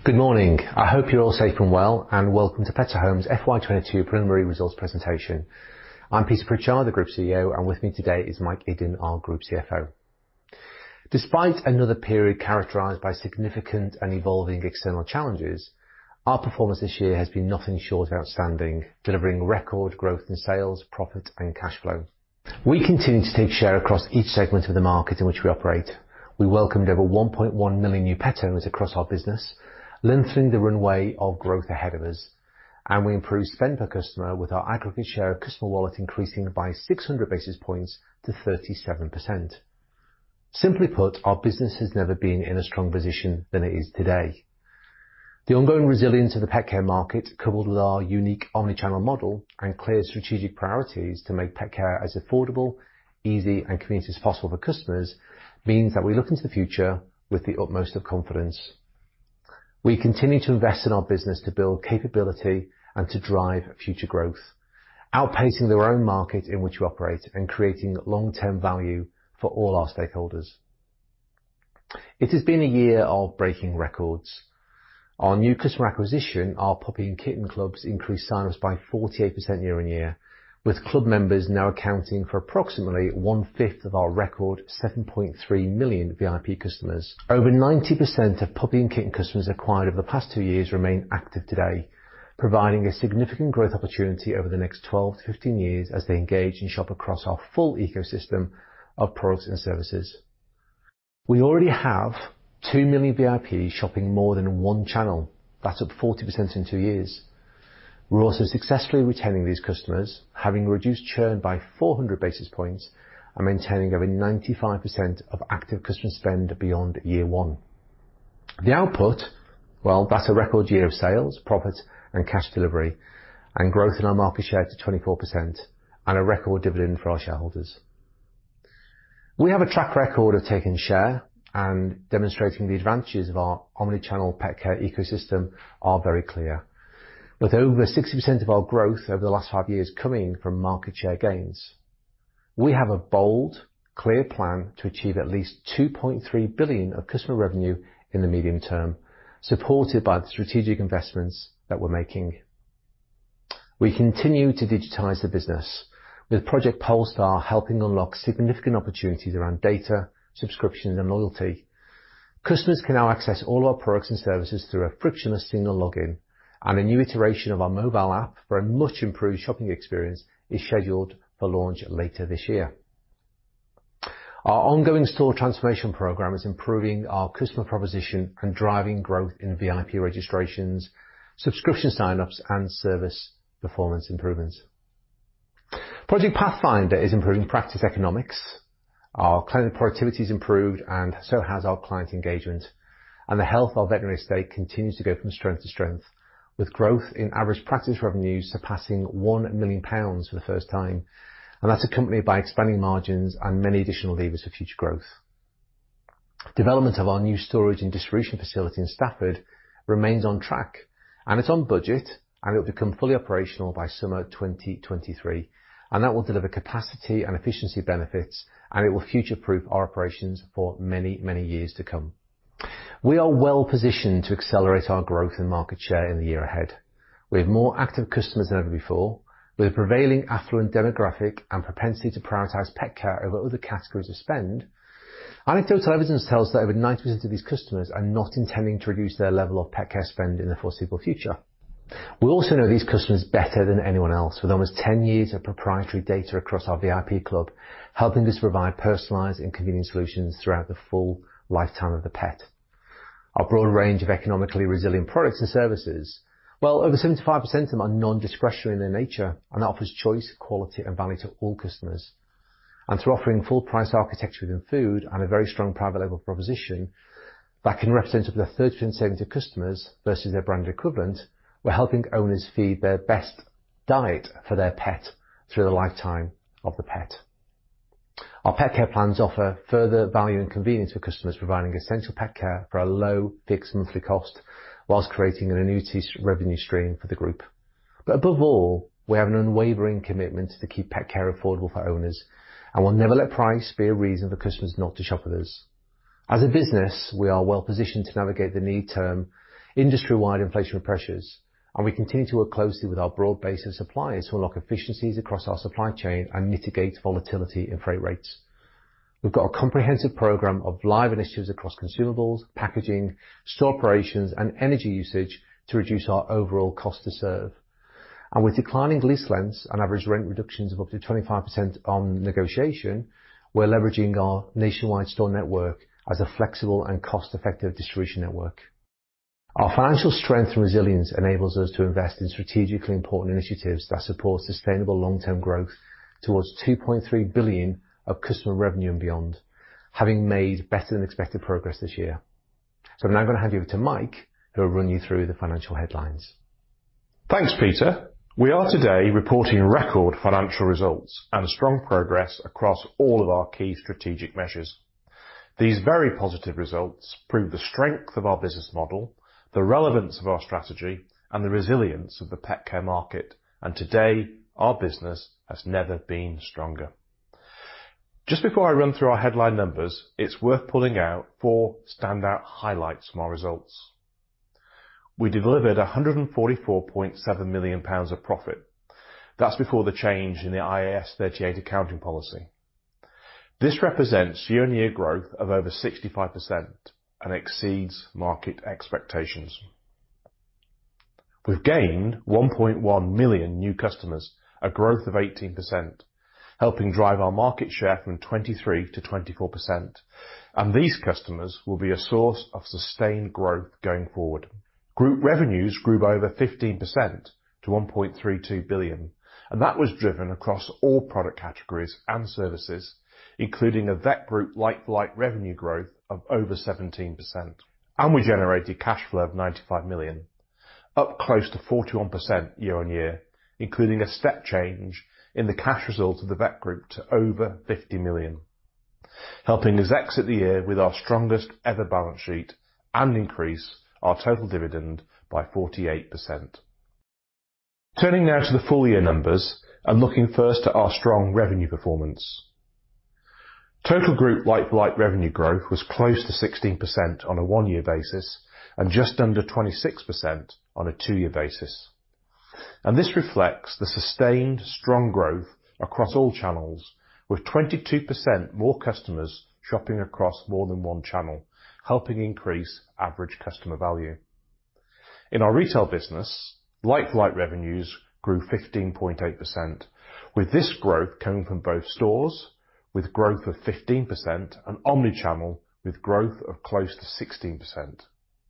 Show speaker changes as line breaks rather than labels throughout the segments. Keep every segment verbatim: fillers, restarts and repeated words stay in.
Good morning. I hope you're all safe and well, and welcome to Pets at Home's F Y twenty-two preliminary results presentation. I'm Peter Pritchard, the Group C E O, and with me today is Mike Iddon, our Group C F O. Despite another period characterised by significant and evolving external challenges, our performance this year has been nothing short of outstanding, delivering record growth in sales, profit and cash flow. We continue to take share across each segment of the market in which we operate. We welcomed over one point one million new pet owners across our business, lengthening the runway of growth ahead of us, and we improved spend per customer with our aggregate share of customer wallet increasing by six hundred basis points to thirty-seven percent. Simply put, our business has never been in a strong position than it is today. The ongoing resilience of the pet care market, coupled with our unique omni-channel model and clear strategic priorities to make pet care as affordable, easy and convenient as possible for customers, means that we look into the future with the utmost of confidence. We continue to invest in our business to build capability and to drive future growth, outpacing their own market in which we operate and creating long-term value for all our stakeholders. It has been a year of breaking records. Our new customer acquisition, our puppy and kitten clubs, increased sign-ups by forty-eight percent year on year, with club members now accounting for approximately one-fifth of our record seven point three million V I P customers. Over ninety percent of puppy and kitten customers acquired over the past two years remain active today, providing a significant growth opportunity over the next twelve to fifteen years as they engage and shop across our full ecosystem of products and services. We already have two million V I Ps shopping more than one channel. That's up forty percent in two years. We're also successfully retaining these customers, having reduced churn by four hundred basis points and maintaining over ninety-five percent of active customer spend beyond year one. The output, well, that's a record year of sales, profit and cash delivery, and growth in our market share to twenty-four percent, and a record dividend for our shareholders. We have a track record of taking share, and demonstrating the advantages of our omni-channel pet care ecosystem are very clear, with over sixty percent of our growth over the last five years coming from market share gains. We have a bold, clear plan to achieve at least two point three billion of customer revenue in the medium term, supported by the strategic investments that we're making. We continue to digitise the business, with Project Polestar helping unlock significant opportunities around data, subscriptions and loyalty. Customers can now access all our products and services through a frictionless single login, and a new iteration of our mobile app for a much improved shopping experience is scheduled for launch later this year. Our ongoing store transformation program is improving our customer proposition and driving growth in V I P registrations, subscription sign-ups and service performance improvements. Project Pathfinder is improving practice economics. Our client productivity is improved and so has our client engagement, and the health of our veterinary estate continues to go from strength to strength, with growth in average practice revenues surpassing one million pounds for the first time, and that's accompanied by expanding margins and many additional levers for future growth. Development of our new storage and distribution facility in Stafford remains on track, and it's on budget, and it will become fully operational by summer twenty twenty-three, and that will deliver capacity and efficiency benefits, and it will future-proof our operations for many, many years to come. We are well positioned to accelerate our growth and market share in the year ahead. We have more active customers than ever before, with a prevailing affluent demographic and propensity to prioritise pet care over other categories of spend. Anecdotal evidence tells us that over ninety percent of these customers are not intending to reduce their level of pet care spend in the foreseeable future. We also know these customers better than anyone else, with almost ten years of proprietary data across our V I P club, helping us provide personalised and convenient solutions throughout the full lifetime of the pet. Our broad range of economically resilient products and services, well, over seventy-five percent of them are non-discretionary in their nature, and that offers choice, quality and value to all customers. And through offering full price architecture within food and a very strong private label proposition that can represent up to thirty percent saving to customers versus their branded equivalent, we're helping owners feed their best diet for their pet through the lifetime of the pet. Our pet care plans offer further value and convenience for customers, providing essential pet care for a low fixed monthly cost, whilst creating an annuity revenue stream for the group. But above all, we have an unwavering commitment to keep pet care affordable for owners, and will never let price be a reason for customers not to shop with us. As a business, we are well positioned to navigate the near term industry-wide inflationary pressures, and we continue to work closely with our broad base of suppliers to unlock efficiencies across our supply chain and mitigate volatility in freight rates. We've got a comprehensive program of live initiatives across consumables, packaging, store operations, and energy usage to reduce our overall cost to serve. And with declining lease lengths and average rent reductions of up to twenty-five percent on negotiation, we're leveraging our nationwide store network as a flexible and cost-effective distribution network. Our financial strength and resilience enables us to invest in strategically important initiatives that support sustainable long-term growth towards two point three billion of customer revenue and beyond, having made better than expected progress this year. So I'm now going to hand you over to Mike, who will run you through the financial headlines.
Thanks, Peter. We are today reporting record financial results and strong progress across all of our key strategic measures. These very positive results prove the strength of our business model, the relevance of our strategy, and the resilience of the pet care market. And today, our business has never been stronger. Just before I run through our headline numbers, it's worth pulling out four standout highlights from our results. We delivered one hundred forty-four point seven million pounds of profit. That's before the change in the I A S thirty-eight accounting policy. This represents year-on-year growth of over sixty-five percent and exceeds market expectations. We've gained one point one million new customers, a growth of eighteen percent. Helping drive our market share from twenty-three to twenty-four percent. And these customers will be a source of sustained growth going forward. Group revenues grew by over fifteen percent to one point three two billion, and that was driven across all product categories and services, including a vet group like-for-like revenue growth of over seventeen percent. And we generated cash flow of ninety-five million, up close to forty-one percent year on year, including a step change in the cash result of the vet group to over fifty million, helping us exit the year with our strongest ever balance sheet and increase our total dividend by forty-eight percent. Turning now to the full year numbers and looking first at our strong revenue performance. Total group like-for-like revenue growth was close to sixteen percent on a one-year basis and just under twenty-six percent on a two-year basis. And this reflects the sustained strong growth across all channels, with twenty-two percent more customers shopping across more than one channel, helping increase average customer value. In our retail business, like-for-like revenues grew fifteen point eight percent, with this growth coming from both stores, with growth of fifteen percent, and omni-channel, with growth of close to sixteen percent.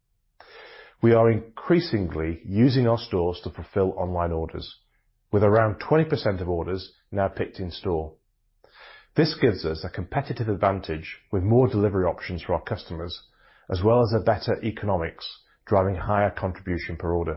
We are increasingly using our stores to fulfill online orders, with around twenty percent of orders now picked in store. This gives us a competitive advantage with more delivery options for our customers, as well as a better economics, driving higher contribution per order.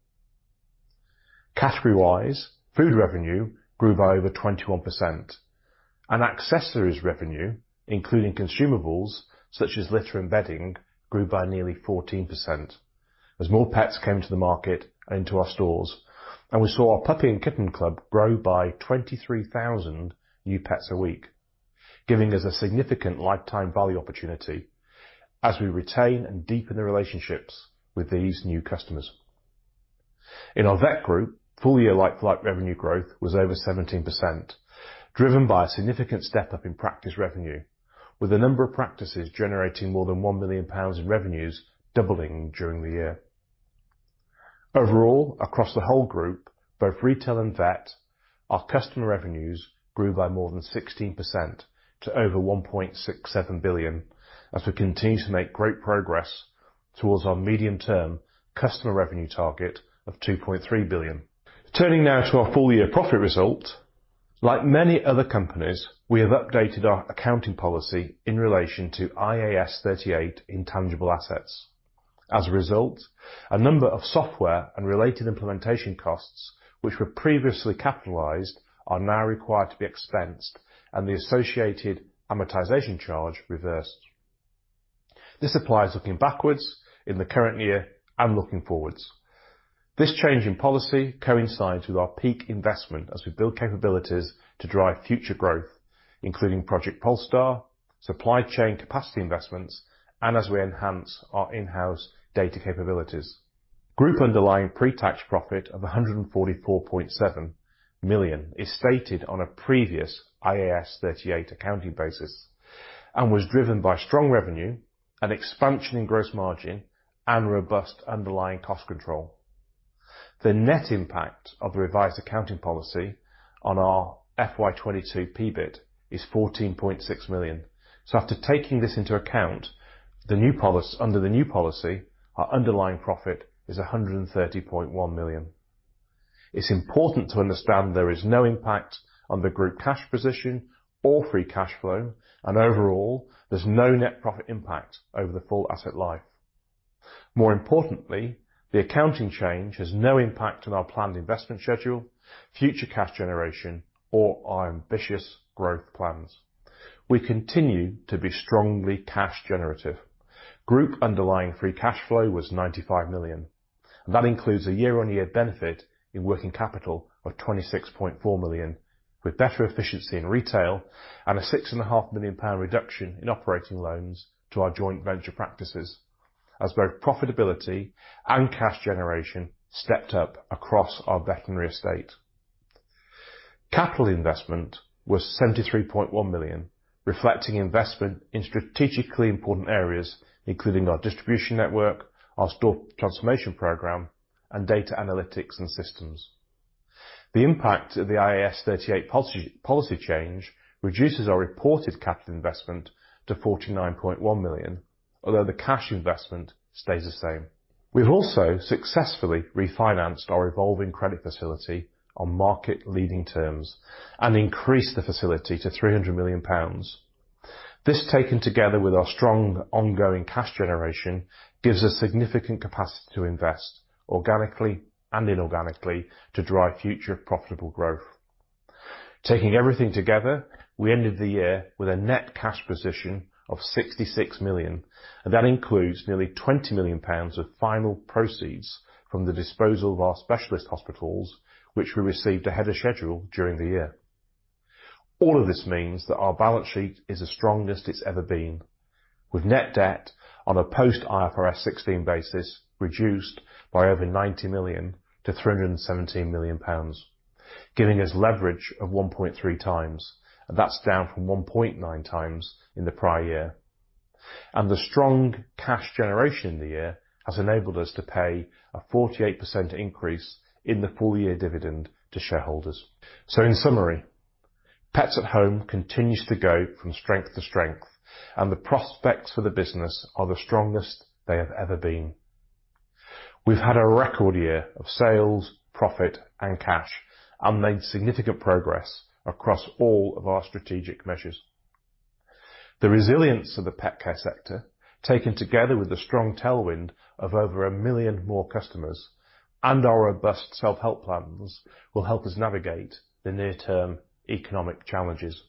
Category-wise, food revenue grew by over twenty-one percent, and accessories revenue, including consumables such as litter and bedding, grew by nearly fourteen percent. As more pets came to the market and into our stores, and we saw our Puppy and Kitten Club grow by twenty-three thousand new pets a week, giving us a significant lifetime value opportunity as we retain and deepen the relationships with these new customers. In our vet group, full year like-for-like revenue growth was over seventeen percent, driven by a significant step up in practice revenue, with the number of practices generating more than one million pounds in revenues doubling during the year. Overall, across the whole group, both retail and vet, our customer revenues grew by more than sixteen percent to over one point six seven billion, as we continue to make great progress towards our medium-term customer revenue target of two point three billion. Turning now to our full year profit result, like many other companies, we have updated our accounting policy in relation to I A S thirty-eight intangible assets. As a result, a number of software and related implementation costs, which were previously capitalised, are now required to be expensed, and the associated amortization charge reversed. This applies looking backwards in the current year and looking forwards. This change in policy coincides with our peak investment as we build capabilities to drive future growth, including Project Polestar, supply chain capacity investments, and as we enhance our in-house data capabilities. Group underlying pre-tax profit of one hundred forty-four point seven million is stated on a previous I A S thirty-eight accounting basis and was driven by strong revenue, an expansion in gross margin, and robust underlying cost control. The net impact of the revised accounting policy on our F Y twenty-two P B I T is fourteen point six million. So after taking this into account, the new policy, under the new policy, our underlying profit is one hundred thirty point one million. It's important to understand there is no impact on the group cash position or free cash flow, and overall, there's no net profit impact over the full asset life. More importantly, the accounting change has no impact on our planned investment schedule, future cash generation, or our ambitious growth plans. We continue to be strongly cash generative. Group underlying free cash flow was ninety-five million, and that includes a year-on-year benefit in working capital of twenty-six point four million, with better efficiency in retail and a six point five million pound reduction in operating loans to our joint venture practices, as both profitability and cash generation stepped up across our veterinary estate. Capital investment was seventy-three point one million, reflecting investment in strategically important areas, including our distribution network, our store transformation program, and data analytics and systems. The impact of the I A S thirty-eight policy, policy change reduces our reported capital investment to forty-nine point one million, although the cash investment stays the same. We've also successfully refinanced our revolving credit facility on market-leading terms and increased the facility to three hundred million pounds. This, taken together with our strong ongoing cash generation, gives us significant capacity to invest organically and inorganically to drive future profitable growth. Taking everything together, we ended the year with a net cash position of sixty-six million, and that includes nearly twenty million pounds of final proceeds from the disposal of our specialist hospitals, which we received ahead of schedule during the year. All of this means that our balance sheet is the strongest it's ever been, with net debt on a post-I F R S sixteen basis reduced by over ninety million to three hundred seventeen million pounds, giving us leverage of one point three times, and that's down from one point nine times in the prior year. And the strong cash generation in the year has enabled us to pay a forty-eight percent increase in the full year dividend to shareholders. So in summary, Pets at Home continues to go from strength to strength, and the prospects for the business are the strongest they have ever been. We've had a record year of sales, profit and cash, and made significant progress across all of our strategic measures. The resilience of the pet care sector, taken together with the strong tailwind of over a million more customers and our robust self-help plans, will help us navigate the near-term economic challenges.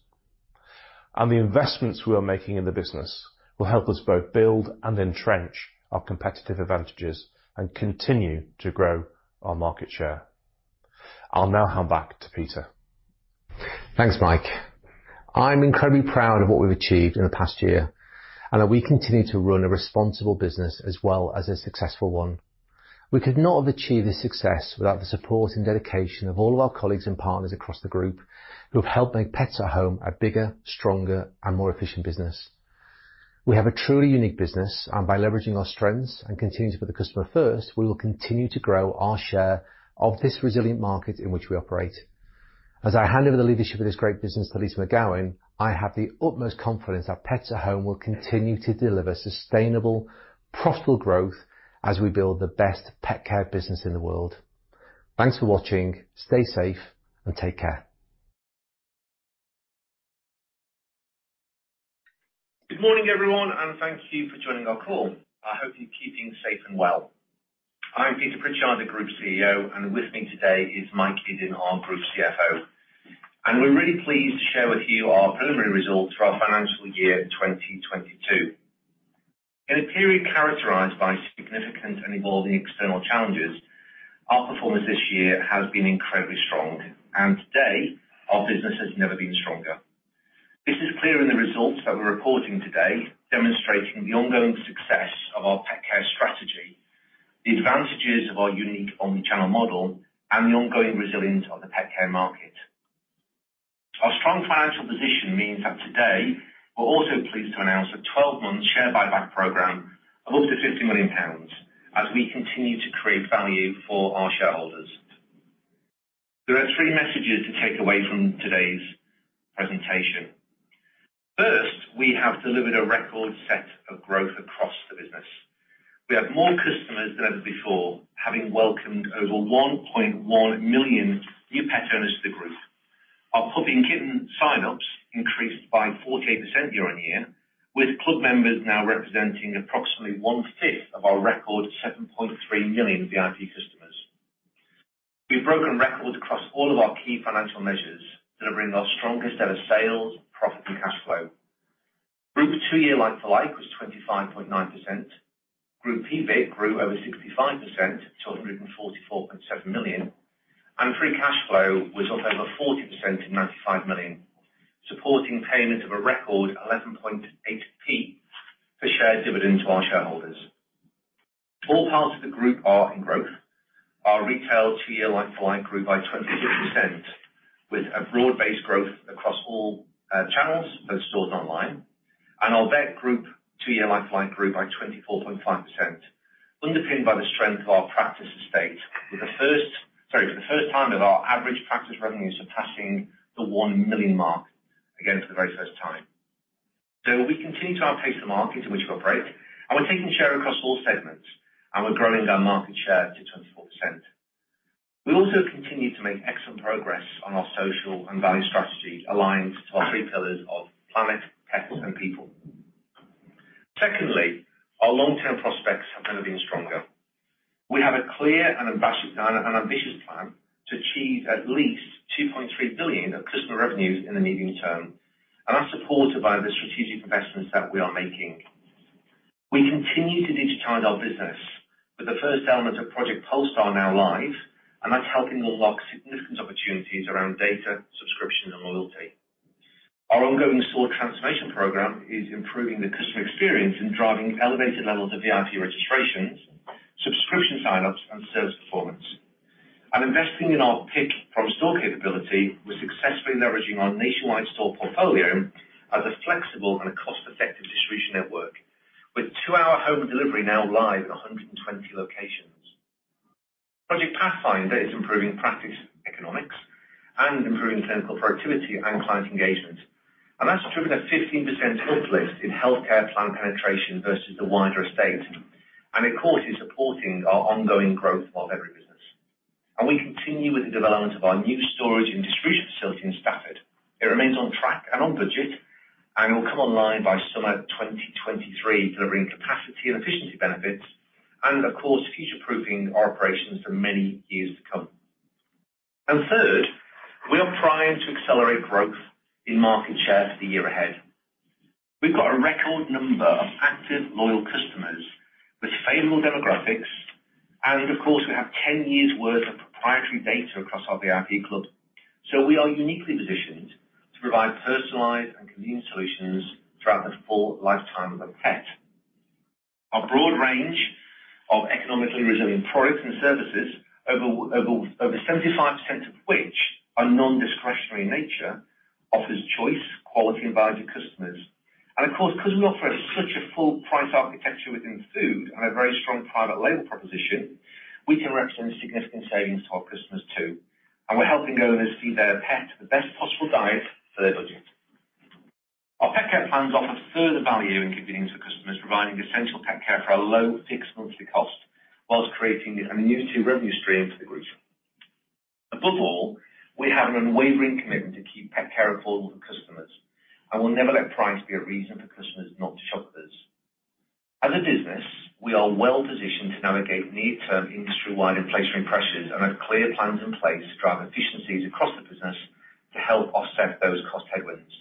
And the investments we are making in the business will help us both build and entrench our competitive advantages and continue to grow our market share. I'll now hand back to Peter.
Thanks, Mike. I'm incredibly proud of what we've achieved in the past year, and that we continue to run a responsible business as well as a successful one. We could not have achieved this success without the support and dedication of all of our colleagues and partners across the group who have helped make Pets at Home a bigger, stronger and more efficient business. We have a truly unique business, and by leveraging our strengths and continuing to put the customer first, we will continue to grow our share of this resilient market in which we operate. As I hand over the leadership of this great business to Lisa McGowan, I have the utmost confidence that Pets at Home will continue to deliver sustainable, profitable growth as we build the best pet care business in the world. Thanks for watching, stay safe and take care.
Good morning everyone, and thank you for joining our call. I hope you're keeping safe and well. I'm Peter Pritchard, the Group C E O, and with me today is Mike Iddon, our Group C F O. And we're really pleased to share with you our preliminary results for our financial year twenty twenty-two. In a period characterised by significant and evolving external challenges, our performance this year has been incredibly strong, and today our business has never been stronger. This is clear in the results that we're reporting today, demonstrating the ongoing success of our pet care strategy advantages of our unique omni-channel model, and the ongoing resilience of the pet care market. Our strong financial position means that today we're also pleased to announce a twelve-month share buyback program of up to fifty million pounds as we continue to create value for our shareholders. There are three messages to take away from today's presentation. First, we have delivered a record set of growth across the business. We have more customers than ever before, having welcomed over one point one million new pet owners to the group. Our puppy and kitten sign-ups increased by forty-eight percent year-on-year, with club members now representing approximately one-fifth of our record seven point three million V I P customers. We've broken records across all of our key financial measures, delivering our strongest ever sales, profit and cash flow. Group two-year like-for-like was twenty-five point nine percent. Group P B I T grew over sixty-five percent to one hundred forty-four point seven million, and free cash flow was up over forty percent to ninety-five million, supporting payment of a record eleven point eight p per share dividend to our shareholders. All parts of the group are in growth. Our retail two-year like-for-like grew by twenty-six percent, with a broad-based growth across all uh, channels, both stores and online. And our vet group two-year like-for-like grew by twenty-four point five percent, underpinned by the strength of our practice estate, with the first, sorry, for the first time of our average practice revenue surpassing the one million mark, again for the very first time. So we continue to outpace the market in which we operate, and we're taking share across all segments, and we're growing our market share to twenty-four percent. We also continue to make excellent progress on our social and value strategy, aligned to our three pillars of planet, pets and people. Secondly, our long-term prospects have never been stronger. We have a clear and ambitious plan to achieve at least two point three billion of customer revenues in the medium term, and that's supported by the strategic investments that we are making. We continue to digitise our business, with the first element of Project Polestar now live, and that's helping unlock significant opportunities around data, subscription and loyalty. Our ongoing store transformation program is improving the customer experience and driving elevated levels of V I P registrations, subscription sign-ups and service performance. And investing in our pick from store capability, we're successfully leveraging our nationwide store portfolio as a flexible and a cost-effective distribution network, with two-hour home delivery now live in one hundred twenty locations. Project Pathfinder is improving practice economics and improving clinical productivity and client engagement. And that's driven a fifteen percent uplift in healthcare plan penetration versus the wider estate. And of course is supporting our ongoing growth of our veterinary business. And we continue with the development of our new storage and distribution facility in Stafford. It remains on track and on budget, and will come online by summer twenty twenty-three, delivering capacity and efficiency benefits, and of course future-proofing our operations for many years to come. And third, we are primed to accelerate growth in market share for the year ahead. We've got a record number of active, loyal customers with favourable demographics, and of course we have ten years worth of proprietary data across our V I P club. So we are uniquely positioned to provide personalised and convenient solutions throughout the full lifetime of a pet. Our broad range of economically resilient products and services, over, over, over seventy-five percent of which are non-discretionary in nature, offers choice, quality and value to customers. And of course, because we offer such a full price architecture within food and a very strong private label proposition, we can represent significant savings to our customers too. And we're helping owners feed their pet the best possible diet for their budget. Our pet care plans offer further value and convenience for customers, providing essential pet care for a low fixed monthly cost, whilst creating an annuity revenue stream for the group. Above all, we have an unwavering commitment to keep pet care affordable for customers, and will never let price be a reason for customers not to shop with us. As a business, we are well positioned to navigate near-term industry-wide inflationary pressures and have clear plans in place to drive efficiencies across the business to help offset those cost headwinds.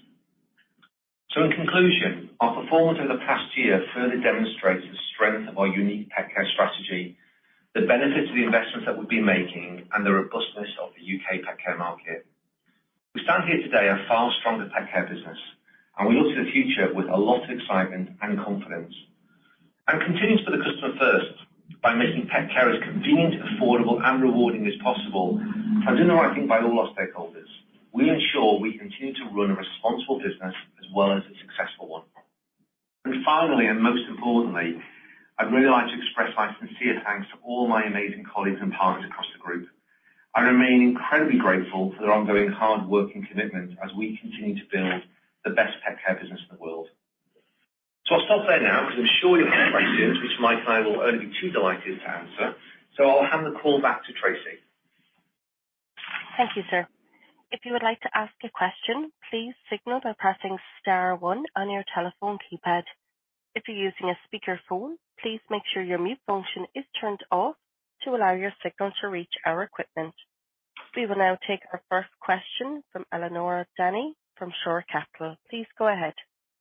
So in conclusion, our performance over the past year further demonstrates the strength of our unique pet care strategy, the benefits of the investments that we've been making, and the robustness of the U K pet care market. We stand here today a far stronger pet care business, and we look to the future with a lot of excitement and confidence. And continue to put the customer first by by making pet care as convenient, affordable and rewarding as possible, and doing the right thing by all our stakeholders, we ensure we continue to run a responsible business as well as a successful one. And finally, and most importantly, I'd really like to express my sincere thanks to all my amazing colleagues and partners across the group. I remain incredibly grateful for their ongoing hard work and commitment as we continue to build the best pet care business in the world. So I'll stop there now because I'm sure you'll have questions, which Mike and I will only be too delighted to answer. So I'll hand the call back to Tracy.
Thank you, sir. If you would like to ask a question, please signal by pressing star one on your telephone keypad. If you're using a speakerphone, please make sure your mute function is turned off to allow your signal to reach our equipment. We will now take our first question from Eleanor Danny from Shore Capital. Please go ahead.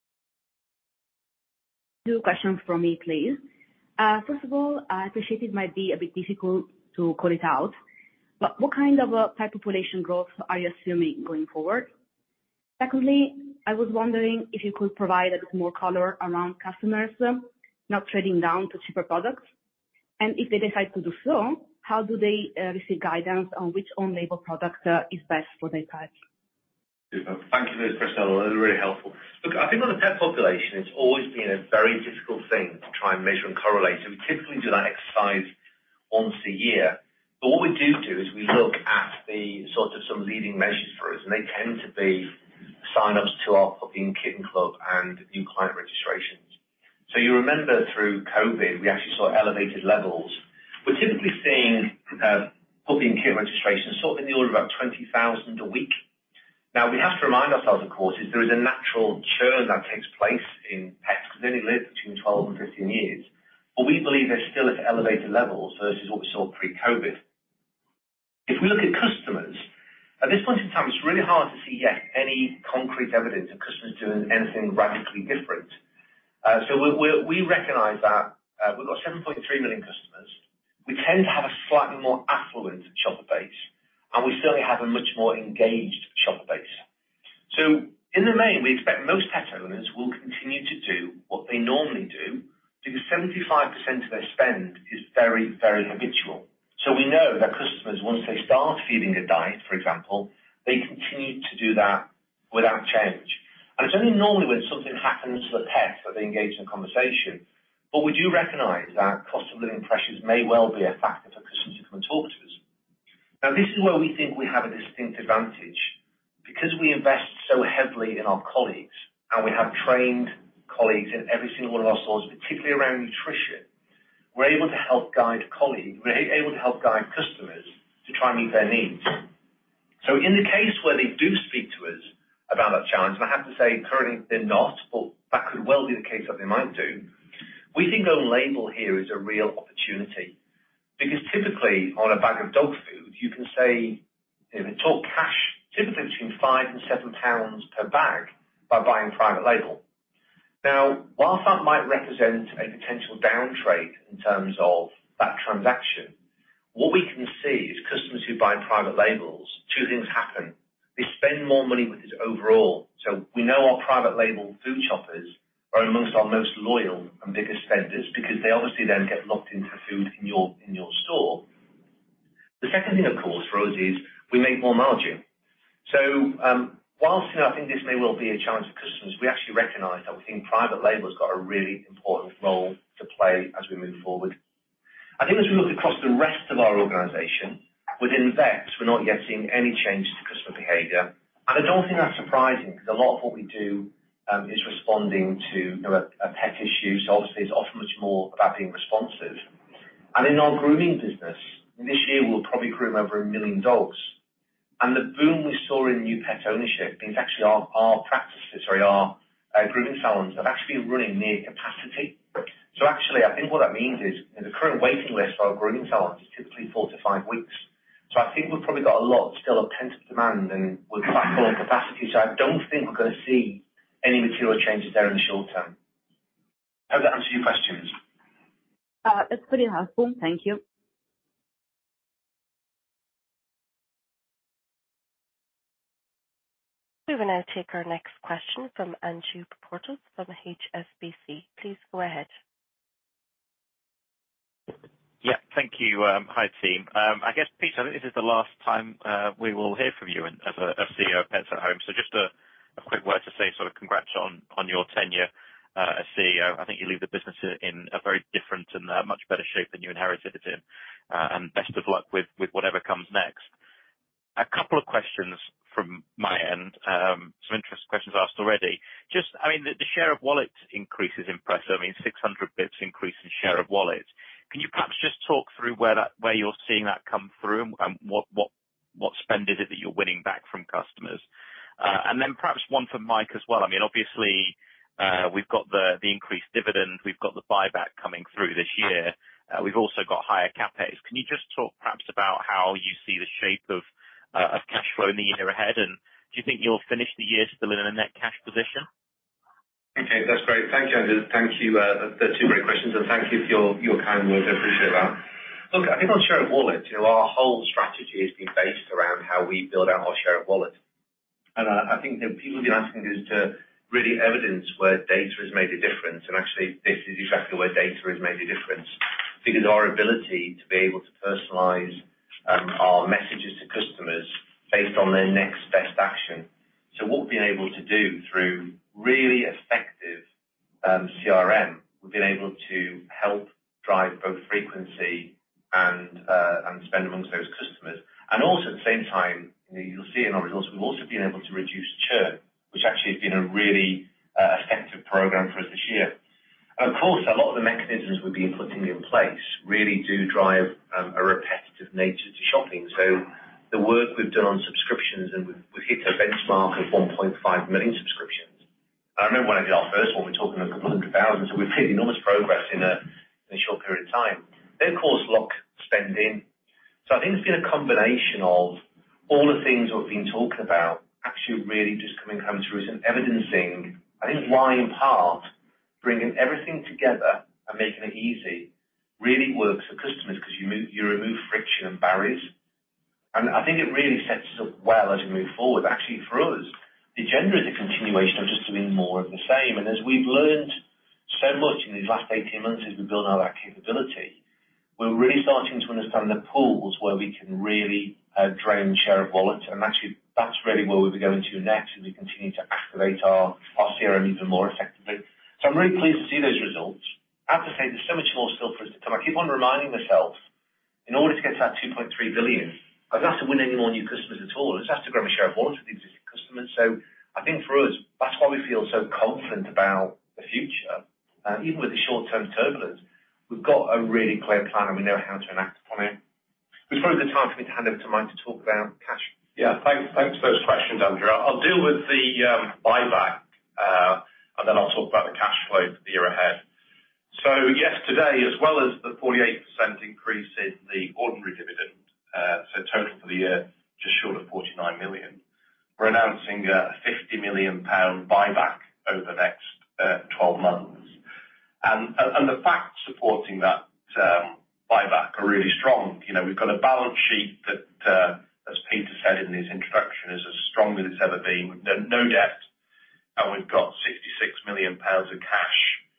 Two questions from me, please. Uh, first of all, I appreciate it might be a bit difficult to call it out, but what kind of a pet population growth are you assuming going forward? Secondly, I was wondering if you could provide a bit more color around customers not trading down to cheaper products, and if they decide to do so, how do they uh, receive guidance on which own label product uh, is best for their pets?
Super. Thank you for those questions, Eleanor. They're really helpful. Look, I think on the pet population, it's always been a very difficult thing to try and measure and correlate. So we typically do that exercise once a year. But what we do do is we look at the sort of some leading measures for us, and they tend to be sign-ups to our Puppy and Kitten Club and new client registrations. So you remember through COVID, we actually saw elevated levels. We're typically seeing uh, Puppy and Kitten registrations sort of in the order of about twenty thousand a week. Now, we have to remind ourselves, of course, is there is a natural churn that takes place in pets because they only live between twelve and fifteen years. But we believe they're still at elevated levels versus what we saw pre-COVID. If we look at customers, at this point in time, it's really hard to see yet any concrete evidence of customers doing anything radically different. Uh, so we, we, we recognise that uh, we've got seven point three million customers. We tend to have a slightly more affluent shopper base, and we certainly have a much more engaged shopper base. So in the main, we expect most pet owners will continue to do what they normally do because seventy-five percent of their spend is very, very habitual. So we know that customers, once they start feeding a diet, for example, they continue to do that without change. And it's only normally when something happens to the pet that they engage in a conversation. But we do recognise that cost of living pressures may well be a factor for customers to come and talk to us. Now, this is where we think we have a distinct advantage. Because we invest so heavily in our colleagues, and we have trained colleagues in every single one of our stores, particularly around nutrition, we're able to help guide colleagues, we're able to help guide customers to try and meet their needs. So in the case where they do speak to us about that challenge, and I have to say currently they're not, but that could well be the case that they might do, we think own label here is a real opportunity. Because typically on a bag of dog food, you can say, you know, they talk cash, typically between five and seven pounds per bag by buying private label. Now, whilst that might represent a potential downtrade in terms of that transaction, what we can see is customers who buy private labels, two things happen. They spend more money with us overall. So we know our private label food shoppers are amongst our most loyal and biggest spenders because they obviously then get locked into food in your in your store. The second thing, of course, for us is we make more margin. So um, whilst you know, I think this may well be a challenge for customers, we actually recognise that we think private label has got a really important role to play as we move forward. I think as we look across the rest of our organisation, within vets, we're not yet seeing any changes to customer behaviour. And I don't think that's surprising because a lot of what we do Um, is responding to you know, a, a pet issue, so obviously it's often much more about being responsive. And in our grooming business, this year we'll probably groom over a million dogs. And the boom we saw in new pet ownership means actually our, our practices, sorry, our uh, grooming salons have actually been running near capacity. So actually, I think what that means is you know, the current waiting list for our grooming salons is typically four to five weeks. So I think we've probably got a lot still of pent-up demand and we're quite full on capacity. So I don't think we're going to see any material changes there in the short term. I hope that answers your questions.
Uh, that's pretty helpful. Thank you.
We will now take our next question from Andrew Portas from H S B C. Please go ahead.
Thank you. Um, hi, team. Um, I guess, Peter, I think this is the last time uh, we will hear from you in, as a, a C E O of Pets at Home. So just a, a quick word to say sort of congrats on, on your tenure uh, as C E O. I think you leave the business in a very different and uh, much better shape than you inherited it in. Uh, and best of luck with, with whatever comes next. A couple of questions from my end. Um, some interesting questions asked already. Just, I mean, the, the share of wallet increase is impressive. I mean, six hundred bits increase in share of wallet. Can you perhaps just talk through where that, where you're seeing that come through, and what, what, what spend is it that you're winning back from customers? Uh, and then perhaps one for Mike as well. I mean, obviously, uh, we've got the, the increased dividend, we've got the buyback coming through this year. Uh, we've also got higher capex. Can you just talk perhaps about how you see the shape of Uh, of cash flow in the year ahead, and do you think you'll finish the year still in a net cash position?
Okay, that's great. Thank you, Andrew. Thank you. Uh, they're two great questions, and thank you for your, your kind words. I appreciate that. Look, I think on share of wallet, you know, our whole strategy has been based around how we build out our share of wallet. And uh, I think that people have been asking us to really evidence where data has made a difference, and actually this is exactly where data has made a difference, because our ability to be able to personalize Um, our messages to customers based on their next best action. So what we've been able to do through really effective um, C R M, we've been able to help drive both frequency and uh, and spend amongst those customers. And also at the same time, you know, you'll see in our results, we've also been able to reduce churn, which actually has been a really uh, effective program for us this year. Of course, a lot of the mechanisms we've been putting in place really do drive um, a repetitive nature to shopping. So the work we've done on subscriptions, and we've, we've hit a benchmark of one point five million subscriptions. I remember when I did our first one, we were talking a couple hundred thousand, so we've made enormous progress in a, in a short period of time. They, of course, lock spend in. So I think it's been a combination of all the things we've been talking about actually really just coming home to us and evidencing, I think why in part, bringing everything together and making it easy really works for customers, because you move, you remove friction and barriers. And I think it really sets us up well as we move forward. Actually, for us, the agenda is a continuation of just doing more of the same. And as we've learned so much in these last eighteen months as we build out that capability, we're really starting to understand the pools where we can really uh, drain share of wallet. And actually, that's really where we'll be going to next as we continue to activate our, our C R M even more effectively. So I'm really pleased to see those results. I have to say, there's so much more still for us to come. I keep on reminding myself, in order to get to that two point three billion, I don't have to win any more new customers at all. I just have to grow my share of wallet with existing customers. So I think for us, that's why we feel so confident about the future. Uh, even with the short-term turbulence, we've got a really clear plan and we know how to enact upon it. It's probably the time for me to hand over to Mike to talk about cash.
Yeah, thanks, thanks for those questions, Andrew. I'll deal with the um, buyback. Uh, and then I'll talk about the cash flow for the year ahead. So yes, today, as well as the forty-eight percent increase in the ordinary dividend, uh, so total for the year, just short of forty-nine million, we're announcing a fifty million pound buyback over the next uh, twelve months. And, and the facts supporting that um, buyback are really strong. You know, we've got a balance sheet that, uh, as Peter said in his introduction, is as strong as it's ever been. We've no, no debt. And we've got sixty-six million pounds of cash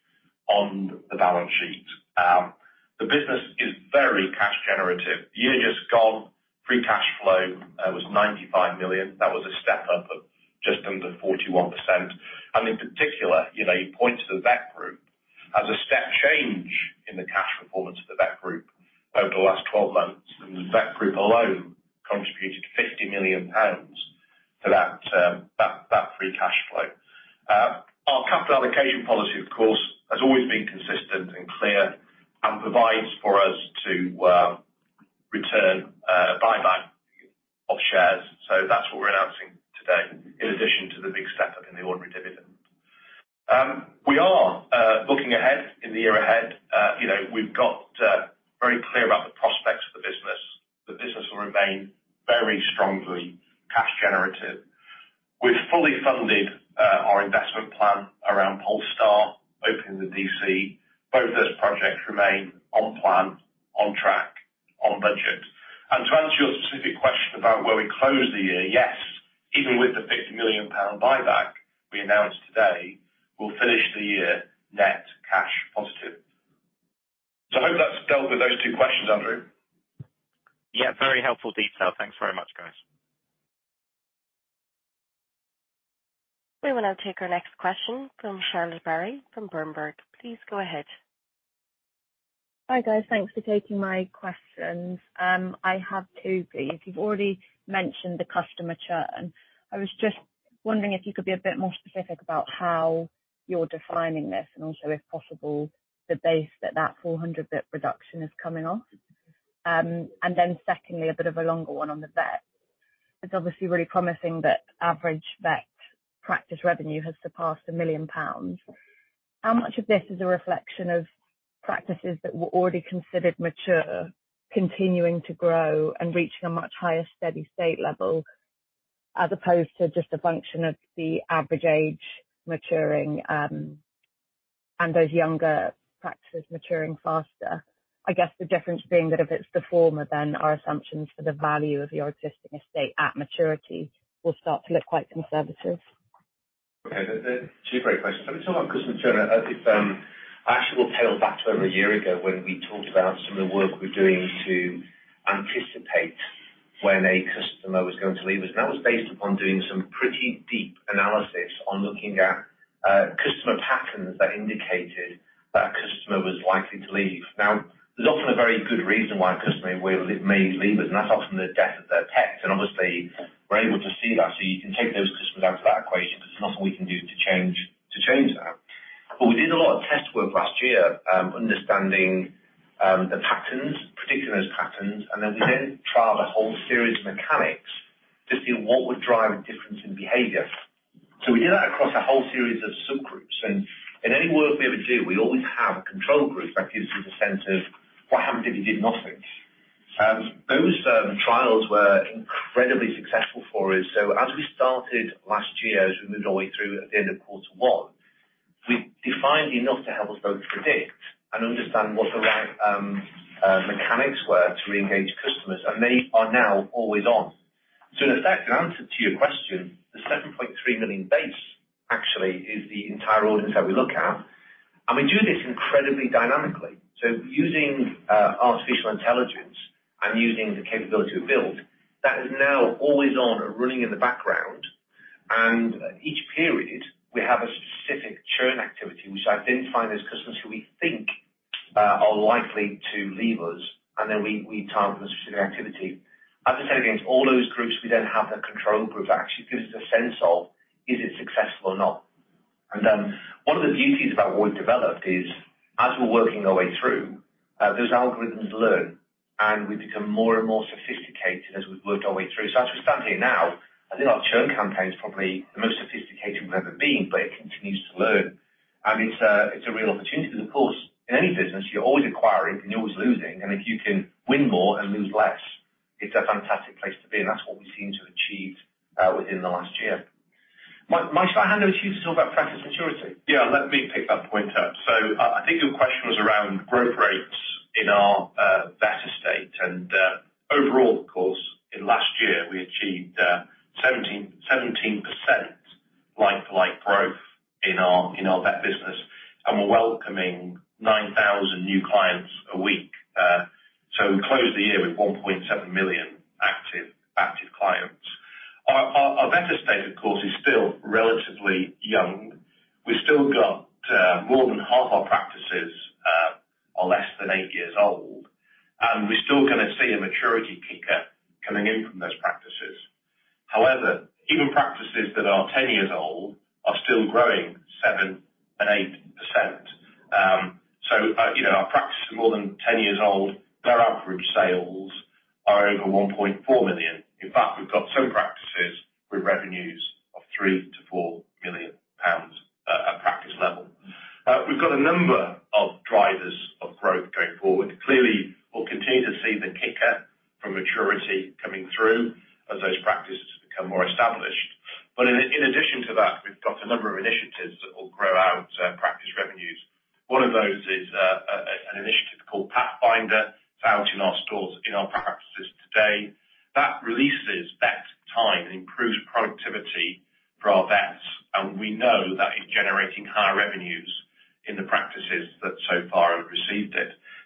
on the balance sheet. Um, the business is very cash generative. The year just gone, free cash flow uh, was ninety-five million. That was a step up of just under forty-one percent. And in particular, you know, you point to the vet group as a step change in the cash performance of the vet group over the last twelve months. And the vet group alone contributed fifty million pounds to that, um, that, that free cash flow. Uh, our capital allocation policy, of course, has always been consistent and clear and provides for us to uh, return uh, a buyback of shares. So that's what we're announcing today, in addition to the big step up in the ordinary dividend. Um, we are uh, looking ahead in the year ahead. Uh, you know, we've got uh, very clear about the prospects of the business. The business will remain very strongly cash generative. We've fully funded uh, our investment plan around Polestar, opening the D C. Both those projects remain on plan, on track, on budget. And to answer your specific question about where we close the year, yes, even with the fifty million pound buyback we announced today, we'll finish the year net cash positive.
So I hope that's dealt with those two questions, Andrew.
Yeah, very helpful detail. Thanks very much, guys.
We will now take our next question from Charlotte Barry from Berenberg. Please go ahead.
Hi, guys. Thanks for taking my questions. Um, I have two, please. You've already mentioned the customer churn. I was just wondering if you could be a bit more specific about how you're defining this, and also, if possible, the base that that four hundred basis point reduction is coming off. Um, and then secondly, a bit of a longer one on the vet. It's obviously really promising that average vet practice revenue has surpassed a million pounds. How much of this is a reflection of practices that were already considered mature continuing to grow and reaching a much higher steady state level, as opposed to just a function of the average age maturing um, and those younger practices maturing faster? I guess the difference being that if it's the former, then our assumptions for the value of your existing estate at maturity will start to look quite conservative.
Okay, they're two great questions. Let me talk about customer churn. Uh, if, um, I actually will tail back to over a year ago when we talked about some of the work we're doing to anticipate when a customer was going to leave us. And that was based upon doing some pretty deep analysis on looking at uh, customer patterns that indicated that a customer was likely to leave. Now, there's often a very good reason why a customer may leave us, and that's often the death of their pet. And obviously, we're able to see that, so you can take those customers out of that equation because there's nothing we can do to change to change that. But we did a lot of test work last year, um, understanding um, the patterns, predicting those patterns, and then we then trialed a whole series of mechanics to see what would drive a difference in behaviour. So we did that across a whole series of subgroups, and in any work we ever do, we always have a control group that gives us a sense of what happened if you did nothing. Um, those um, trials were incredibly successful for us. So as we started last year, as we moved our way through at the end of quarter one, we defined enough to help us both predict and understand what the right um, uh, mechanics were to re-engage customers, and they are now always on. So in effect, in answer to your question, the seven point three million base actually is the entire audience that we look at, and we do this incredibly dynamically. So using uh, artificial intelligence and using the capability we built, that is now always on and running in the background. And uh, each period, we have a specific churn activity, which identifies those customers who we think uh, are likely to leave us, and then we, we target a specific activity. As I said, against all those groups, we then have a control group that actually gives us a sense of, is it successful or not? And um, one of the beauties about what we've developed is, as we're working our way through, uh, those algorithms learn, and we become more and more sophisticated as we've worked our way through. So as we stand here now, I think our churn campaign is probably the most sophisticated we've ever been, but it continues to learn. And it's a, it's a real opportunity because, of course, in any business, you're always acquiring and you're always losing. And if you can win more and lose less, it's a fantastic place to be. And that's what we seem to have achieved uh, within the last year. Mike, Mike, shall I hand over to you to talk about practice maturity?
Yeah, let me pick that point up. So uh, I think your question was around growth rates in our uh, vet estate. And uh, overall, of course, in last year, we achieved uh, seventeen percent like-for-like growth in our in our vet business, and we're welcoming nine thousand new clients a week. Uh, so we closed the year with one point seven million active active clients. Our, our, our vet estate, of course, is still relatively young. We've still got uh, more than half our practices uh, are less than eight years old, and we're still going to see a maturity kicker coming in from those practices. However, even practices that are ten years old are still growing seven and eight percent. Um, so, uh, you know, our practices are more than ten years old, their average sales are over one point four million. In fact, we've got some practices with revenues of three to four million pounds uh, at practice level. Uh, we've got a number of drivers of growth going forward. Clearly, we'll continue to see the kicker from maturity coming through as those practices become more established. But in, in addition to that, we've got a number of initiatives that will grow out uh, practice revenues. One of those is uh, a, an initiative called Pathfinder. It's out in our stores, in our practices today. That releases vet time and improves productivity for our vets, and we know that it's generating higher revenues in the practices that so far have received it.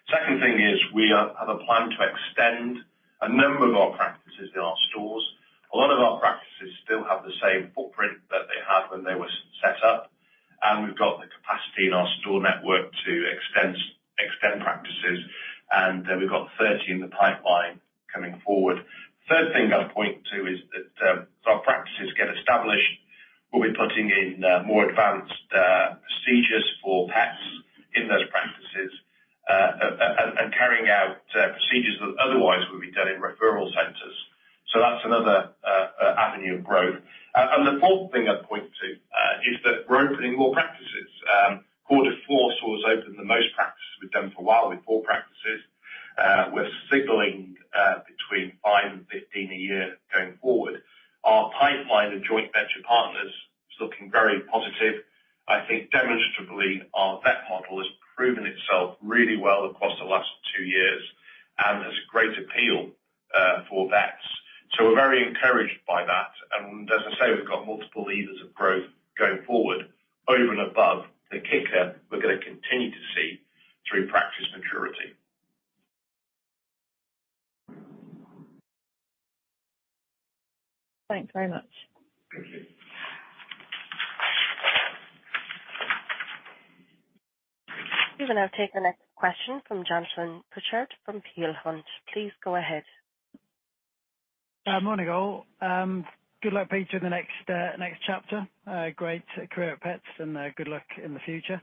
Second thing is we uh, have a plan to extend a number of our practices in our stores. A lot of our practices still have the same footprint that they had when they were set up, and we've got the capacity in our store network to extend extend practices, and uh, we've got thirty in the pipeline coming forward. Third thing I'd point to is that uh, as our practices get established, we'll be putting in uh, more advanced uh, procedures for pets in those practices uh, and, and carrying out uh, procedures that otherwise would be done in referral centres. So that's another uh, uh, avenue of growth. Uh, and the fourth thing I'd point to uh, is that we're opening more practices. Um, quarter four saw us open the most practices we've done for a while with four practices. Uh, we're signalling uh, between five and fifteen a year going forward. Our pipeline of joint venture partners is looking very positive. I think demonstrably our vet model has proven itself really well across the last two years and has great appeal uh, for vets. So we're very encouraged by that. And as I say, we've got multiple levers of growth going forward over and above the kicker we're going to continue to see through practice maturity.
Thanks very much.
Thank you.
We will now take the next question from Jonathan Pritchard from Peel Hunt. Please go ahead.
Uh, morning all. Um, good luck, Peter, in the next uh, next chapter. Uh, great career at Pets, and uh, good luck in the future.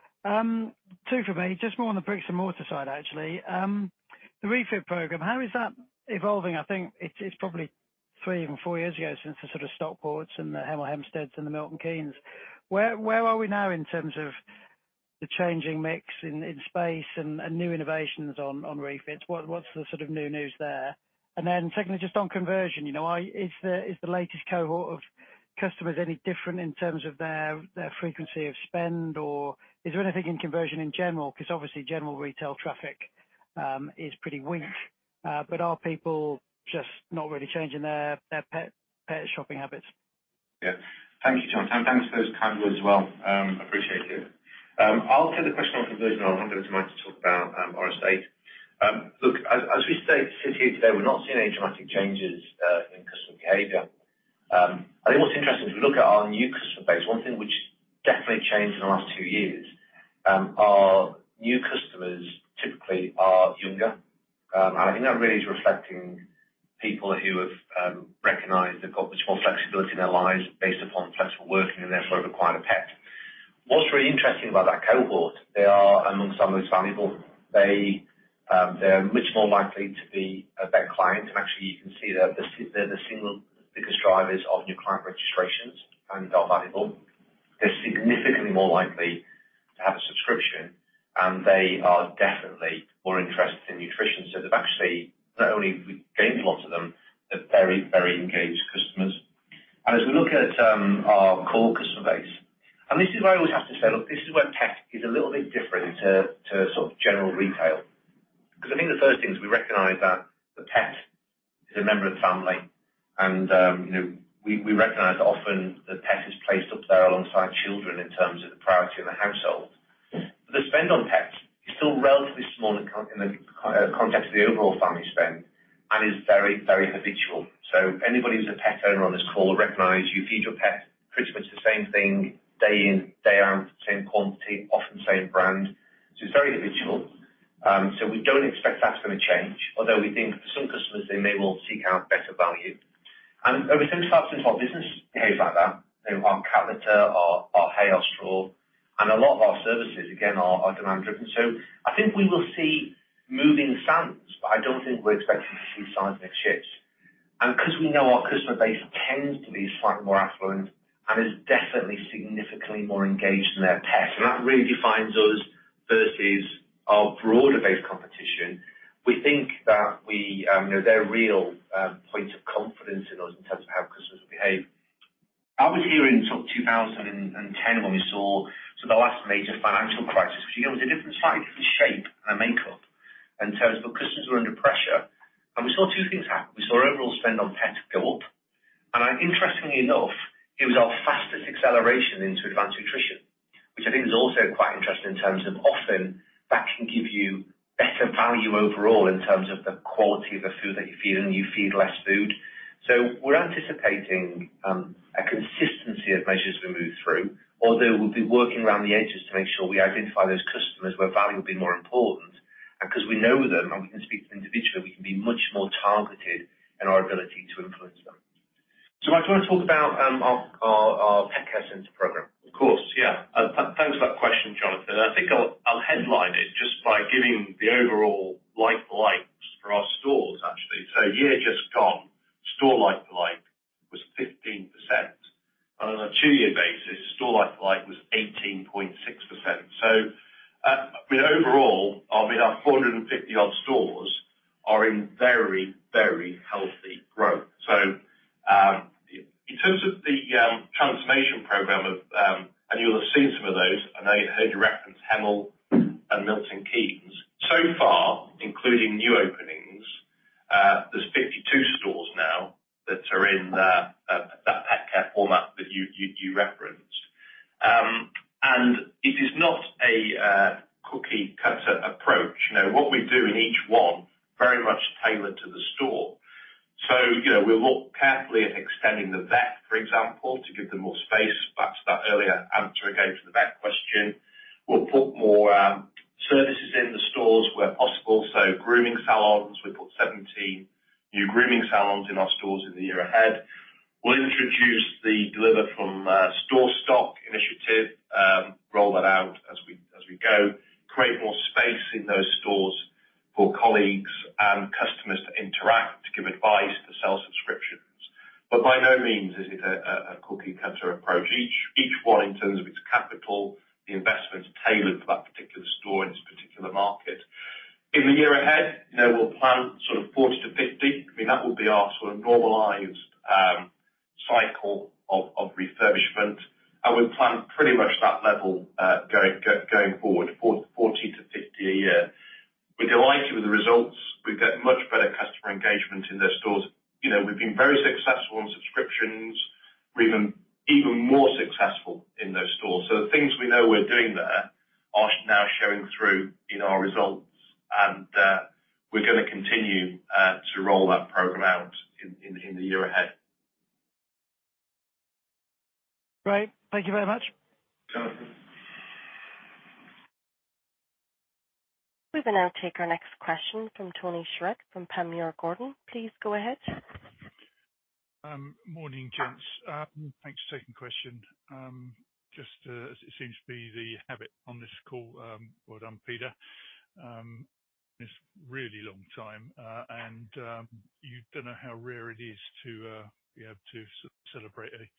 Um, two for me, just more on the bricks and mortar side, actually. Um, the refit program, how is that evolving? I think it's, it's probably three, even four years ago since the sort of Stockports and the Hemel Hempsteads and the Milton Keynes. Where where are we now in terms of the changing mix in, in space and, and new innovations on, on refits? What, what's the sort of new news there? And then secondly, just on conversion, you know, I, is the is the latest cohort of customers any different in terms of their their frequency of spend, or is there anything in conversion in general? Because obviously general retail traffic um, is pretty weak, uh, but are people just not really changing their their pet pet shopping habits?
Yeah, thank you, John. And thanks for those kind words as well. Um, appreciate it. Um, I'll take the question on conversion. I'll hand over to Mike to talk about um, our estate. Um, look, as, as we stay, sit here today, we're not seeing any dramatic changes uh, in customer behaviour. Um, I think what's interesting is we look at our new customer base. One thing which definitely changed in the last two years, um, our new customers typically are younger, um, and I think that really is reflecting people who have um, recognised they've got much more flexibility in their lives based upon flexible working and therefore have acquired a pet. What's really interesting about that cohort, they are amongst our most valuable. They Um, they're much more likely to be a vet client, and actually you can see that they're the single biggest drivers of new client registrations and are valuable. They're significantly more likely to have a subscription, and they are definitely more interested in nutrition. So they've actually not only gained lots of them, they're very, very engaged customers. And as we look at um, our core customer base, and this is where I always have to say, look, this is where pet is a little bit different to, to sort of general retail. Because I think the first thing is we recognise that the pet is a member of the family, and um, you know we, we recognise that often the pet is placed up there alongside children in terms of the priority in the household. But the spend on pets is still relatively small in, in the context of the overall family spend, and is very, very habitual. So anybody who's a pet owner on this call will recognise you feed your pet pretty much the same thing day in, day out, same quantity, often same brand. So it's very habitual. Um, so we don't expect that's going to change, although we think for some customers they may well seek out better value. And over seventy-five percent of our business behaves like that. You know, our cat litter, our, our hay, our straw, and a lot of our services, again, are, are demand driven. So I think we will see moving sands, but I don't think we're expecting to see seismic shifts. And because we know our customer base tends to be slightly more affluent and is definitely significantly more engaged in their pet, and that really defines us versus our broader-based competition. We think that we, um, you know, they're real um, points of confidence in us in terms of how customers will behave. I was here in sort of two thousand ten when we saw so the last major financial crisis, which again was a different, slightly different shape and a makeup in terms of customers were under pressure. And we saw two things happen. We saw overall spend on pet go up, and uh, interestingly enough, it was our fastest acceleration into advanced nutrition, which I think is also quite interesting in terms of often that can give you better overall in terms of the quality of the food that you feed, and you feed less food. So we're anticipating um, a consistency of measures we move through, although we'll be working around the edges to make sure we identify those customers where value will be more important. And because we know them and we can speak to them individually, we can be much more targeted in our ability to influence them. So Mike, do you want to talk about um, our, our, our Pet Care Centre programme?
Of course, yeah. Uh, th- thanks for that question, Jonathan. I think I'll, I'll headline it just by giving the overall like-for-likes for our stores, actually. So year just gone, store like-for-like was fifteen percent. And on a two-year basis, store like-for-like was eighteen point six percent. So, uh, I mean, overall, I mean, our four hundred fifty odd stores are in very, very healthy growth. So, um, in terms of the um, transformation program of, um, and you'll have seen some of those, I know you heard you reference Hemel and Milton Keynes. So far, including new openings, uh, there's fifty-two stores now that are in uh, uh, that pet care format that you, you, you referenced. Um, and it is not a uh, cookie cutter approach. You know, what we do in each one very much tailored to the store. So, you know, we'll look carefully at extending the vet, for example, to give them more space. Back to that earlier answer again to the vet question. We'll put more um, services in the stores where possible. So grooming salons, we put seventeen new grooming salons in our stores in the year ahead. We'll introduce the deliver from uh, store stock initiative, um, roll that out as we as we go, create more space in those stores for colleagues and customers to interact, to give advice, to sell subscriptions. But by no means is it a, a cookie cutter approach. Each each one in terms of its capital, the investments tailored for that particular store in its particular market. In the year ahead, you know, we'll plan sort of forty to fifty. I mean, that will be our sort of normalized um, cycle of, of refurbishment. And we'll plan pretty much that level uh, going go, going forward, forty to fifty a year. We're delighted with the results. We've got much better customer engagement in those stores. You know, we've been very successful on subscriptions. We're even, even more successful in those stores. So the things we know we're doing there are now showing through in our results. And uh, we're going to continue uh, to roll that program out in, in, in the year ahead.
Great. Thank you very much.
Jonathan.
We will now take our next question from Tony Shiret from Panmure Gordon. Please go ahead.
Um, morning, gents. Um, thanks for taking the question. Um, just uh, as it seems to be the habit on this call, um, well done, Peter. Um, it's a really long time, uh, and um, you don't know how rare it is to uh, be able to celebrate a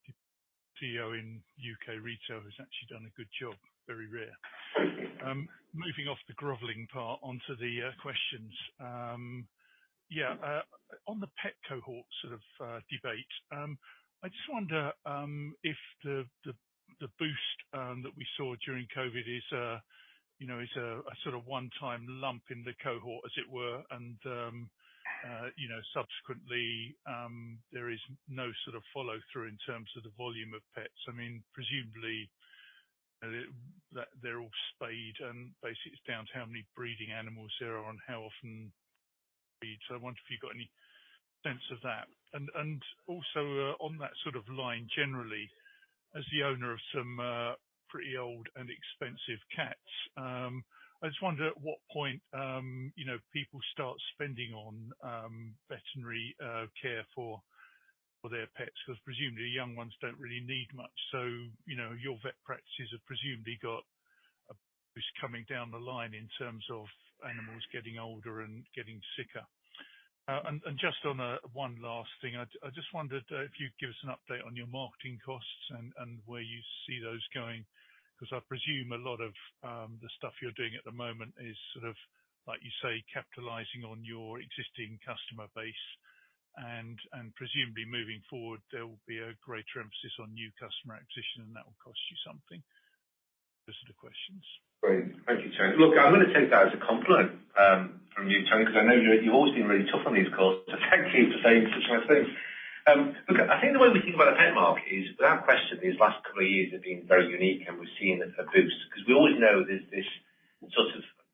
C E O in U K retail who's actually done a good job. Very rare. Um, moving off the grovelling part onto the uh, questions. Um, yeah, uh, on the pet cohort sort of uh, debate, um, I just wonder um, if the, the the boost um, that we saw during COVID is uh, you know, is a, a sort of one-time lump in the cohort, as it were, and um, uh, you know, subsequently um, there is no sort of follow-through in terms of the volume of pets. I mean, presumably uh, that they're all spayed, and basically it's down to how many breeding animals there are and how often breed. So I wonder if you've got any sense of that. And and also uh, on that sort of line generally, as the owner of some uh, pretty old and expensive cats, um, I just wonder at what point um, you know, people start spending on um, veterinary uh, care for for their pets, because presumably young ones don't really need much. So, you know, your vet practices have presumably got a boost coming down the line in terms of animals getting older and getting sicker. Uh, and, and just on a, one last thing, I, I just wondered uh, if you'd give us an update on your marketing costs and, and where you see those going, because I presume a lot of um, the stuff you're doing at the moment is sort of, like you say, capitalizing on your existing customer base. And, and presumably moving forward, there will be a greater emphasis on new customer acquisition, and that will cost you something. Those are the questions.
Great. Thank you, Tony. Look, I'm going to take that as a compliment um, from you, Tony, because I know you're, you've always been really tough on these calls. So thank you for saying such nice things. Um, look, I think the way we think about the pet market is, without question, these last couple of years have been very unique, and we've seen a, a boost, because we always know there's this sort of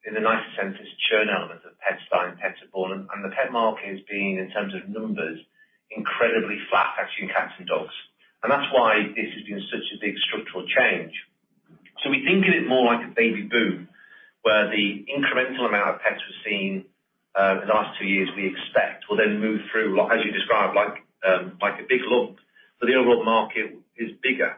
in the nicest sense, this churn element of pets dying, pets are born, and, and the pet market has been, in terms of numbers, incredibly flat, actually, in cats and dogs. And that's why this has been such a big structural change. So we think of it more like a baby boom, where the incremental amount of pets we're seeing uh, in the last two years we expect will then move through, as you described, like um, like a big lump, but the overall market is bigger.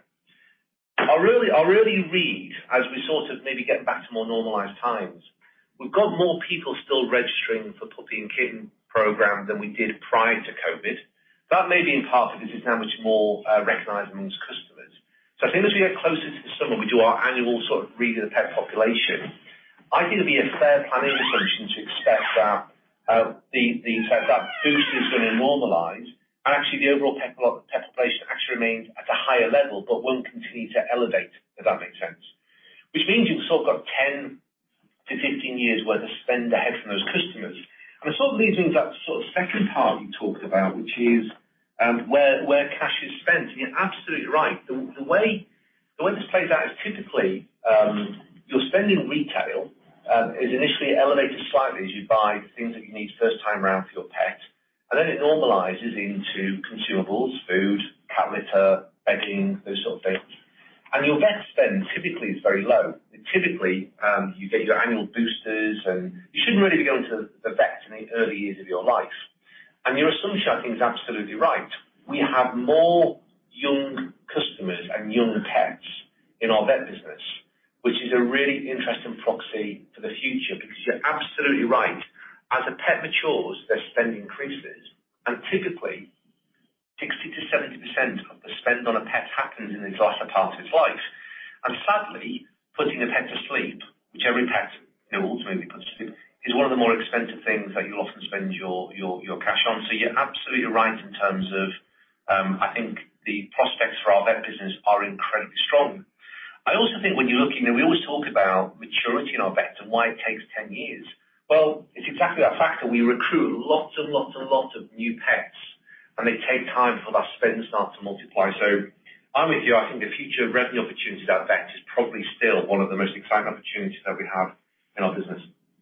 Our early, our early read, as we sort of maybe get back to more normalised times, we've got more people still registering for puppy and kitten program than we did prior to COVID. That may be in part because it's now much more uh, recognised amongst customers. So I think as we get closer to the summer, we do our annual sort of read of the pet population. I think it'd be a fair planning assumption to expect that uh, the, the that, that boost is going to normalise, and actually the overall pet, pet population actually remains at a higher level, but won't continue to elevate, if that makes sense. Which means you've sort of got ten to fifteen years worth of spend ahead from those customers. And it sort of leads me to that sort of second part you talked about, which is um, where where cash is spent. And you're absolutely right. The, the way the way this plays out is typically um, your spend in retail um, is initially elevated slightly as you buy the things that you need first time around for your pet, and then it normalises into consumables, food, cat litter, bedding, those sort of things. And your vet spend typically is very low. Typically, um, you get your annual boosters, and you shouldn't really be going to the vet in the early years of your life. And your assumption, I think, is absolutely right. We have more young customers and young pets in our vet business, which is a really interesting proxy for the future, because you're absolutely right. As a pet matures, their spend increases, and typically sixty to seventy percent of the spend on a pet happens in the latter part of its life. And sadly, putting a pet to sleep, which every pet, you know, ultimately puts to sleep, is one of the more expensive things that you'll often spend your, your, your cash on. So you're absolutely right in terms of, um, I think the prospects for our vet business are incredibly strong. I also think when you're looking, you know, we always talk about maturity in our vets and why it takes ten years. Well, it's exactly that factor. We recruit lots and lots and lots of new pets, and they take time for that spend to start to multiply. So I'm with you. I think the future revenue opportunities at vet is probably still one of the most exciting opportunities that we have in our business.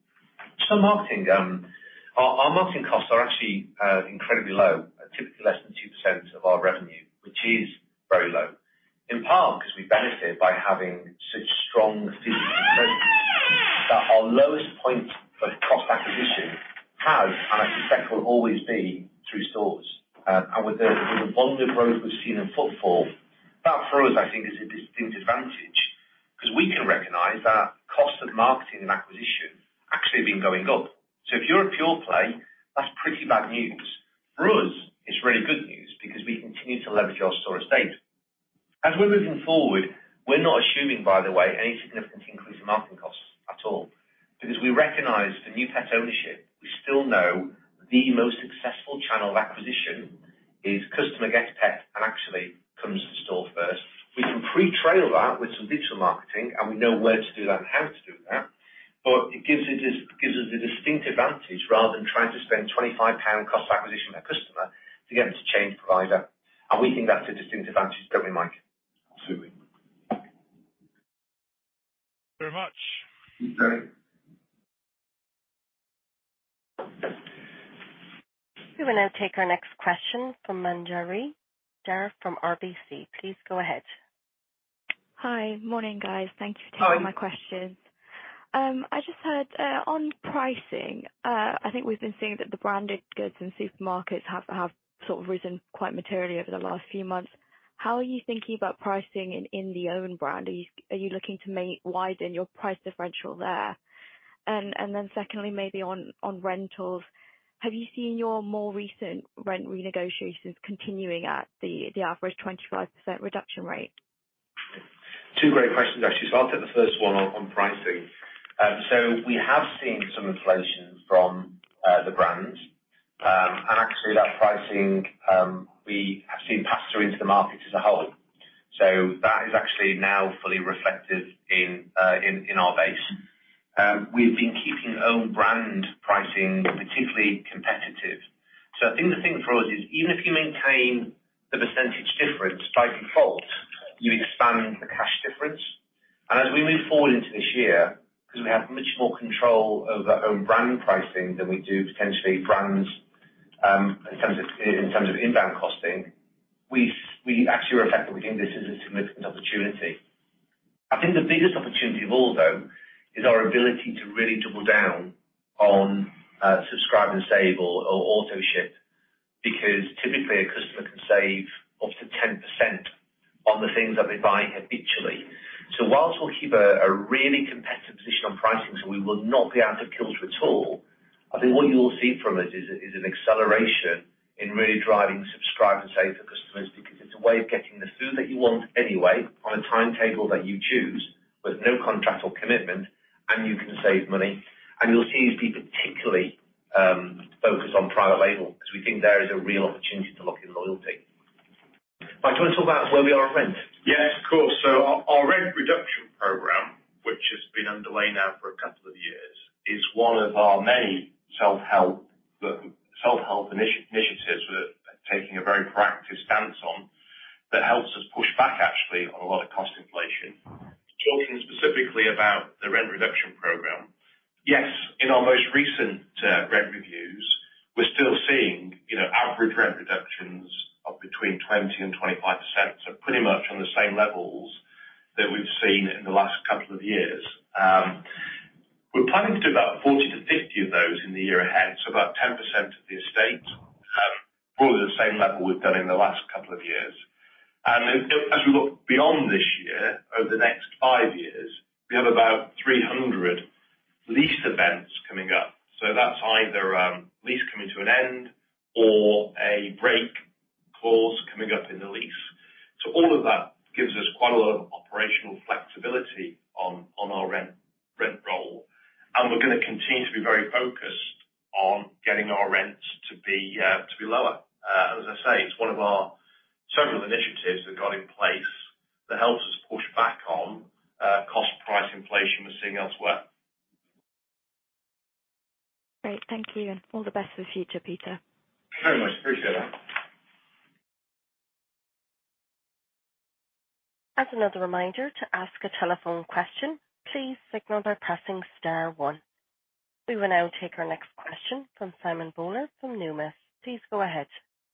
So marketing, um, our, our marketing costs are actually uh, incredibly low, uh, typically less than two percent of our revenue, which is very low. In part because we benefit by having such strong physical presence that our lowest point of cost acquisition has, and I suspect will always be, through stores. Um, and with the, with the volume of growth we've seen in footfall, that for us, I think, is a distinct advantage, because we can recognise that cost of marketing and acquisition actually have been going up. So if you're a pure play, that's pretty bad news. For us, it's really good news because we continue to leverage our store estate. As we're moving forward, we're not assuming, by the way, any significant increase in marketing costs at all, because we recognise for new pet ownership, we still know the most successful channel of acquisition is customer gets pet and actually comes to the store first. We can pre-trail that with some digital marketing, and we know where to do that and how to do that. But it gives, it gives us a distinct advantage rather than trying to spend twenty-five pounds cost of acquisition per customer to get them to change provider. And we think that's a distinct advantage, don't we, Mike? Absolutely.
Very much.
Very.
We will now take our next question from Manjari Dhar from R B C. Please go ahead.
Hi. Morning, guys. Thank you for taking
Hi.
my questions. Um, I just heard uh, on pricing, uh, I think we've been seeing that the branded goods and supermarkets have have sort of risen quite materially over the last few months. How are you thinking about pricing in in the own brand? Are you are you looking to make widen your price differential there? And and then secondly, maybe on on rentals, have you seen your more recent rent renegotiations continuing at the the average twenty-five percent reduction rate?
Two great questions, actually. So I'll take the first one on, on pricing. Um, so we have seen some inflation from uh, the brands, um, and actually that pricing um, we have seen pass through into the market as a whole. So that is actually now fully reflected in uh, in, in our base. Um, we've been keeping own brand pricing particularly competitive. So I think the thing for us is even if you maintain the percentage difference by default, you expand the cash difference. And as we move forward into this year, because we have much more control over our own brand pricing than we do potentially brands um, in terms of in terms of inbound costing. We we actually reflect that we think this is a significant opportunity. I think the biggest opportunity of all, though, is our ability to really double down on uh, subscribe and save or, or auto ship, because typically a customer can save up to ten percent on the things that they buy habitually. So whilst we'll keep a, a really competitive position on pricing, so we will not be able to filter at all, I think what you will see from us is, is an acceleration in really driving subscribe and save for customers, because it's a way of getting the food that you want anyway on a timetable that you choose with no contract or commitment, and you can save money. And you'll see us be particularly um, focused on private label, because we think there is a real opportunity to lock in loyalty. Mike, do you want to talk about where we are on rent?
Yes, of course. So our, our rent reduction programme, which has been underway now for a couple of years, is one of our many self-help self-help initi- initiatives we're taking a very proactive stance on that helps us push back actually on a lot of cost inflation. Talking specifically about the rent reduction programme, yes, in our most recent uh, rent reviews, we're still seeing, you know, average rent reductions of between twenty and twenty-five percent, so pretty much on the same levels that we've seen in the last couple of years. Um, we're planning to do about forty to fifty of those in the year ahead, so about ten percent of the estate, um, probably the same level we've done in the last couple of years. And as we look beyond this year, over the next five years, we have about three hundred lease events coming up. So that's either um, lease coming to an end or a break clause coming up in the lease. So all of that gives us quite a lot of operational flexibility on, on our rent, rent roll. And we're going to continue to be very focused on getting our rents to be, uh, to be lower. Uh, as I say, it's one of our several initiatives that got in place that helps us push back on uh, cost price inflation we're seeing elsewhere.
Great, thank you, and all the best for the future, Peter.
Very much appreciate that.
As another reminder, to ask a telephone question, please signal by pressing star one. We will now take our next question from Simon Bowler from Numis. Please go ahead.